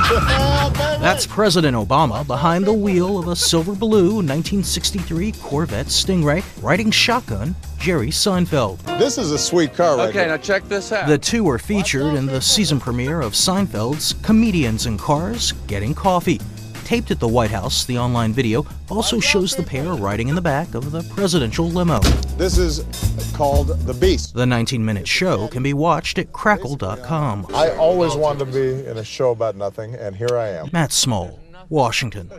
That's President Obama behind the wheel of a silver blue 1963 Corvette Stingray, riding shotgun Jerry Seinfeld. This is a sweet car right here. Okay, now check this out. The two were featured in the season premiere of Seinfeld's Comedians in Cars Getting Coffee. Taped at the White House, the online video also shows the pair riding in the back of the presidential limo. This is called The Beast. The 19-minute show can be watched at Crackle.com. I always wanted to be in a show about nothing, and here I am. Matt Small, Washington.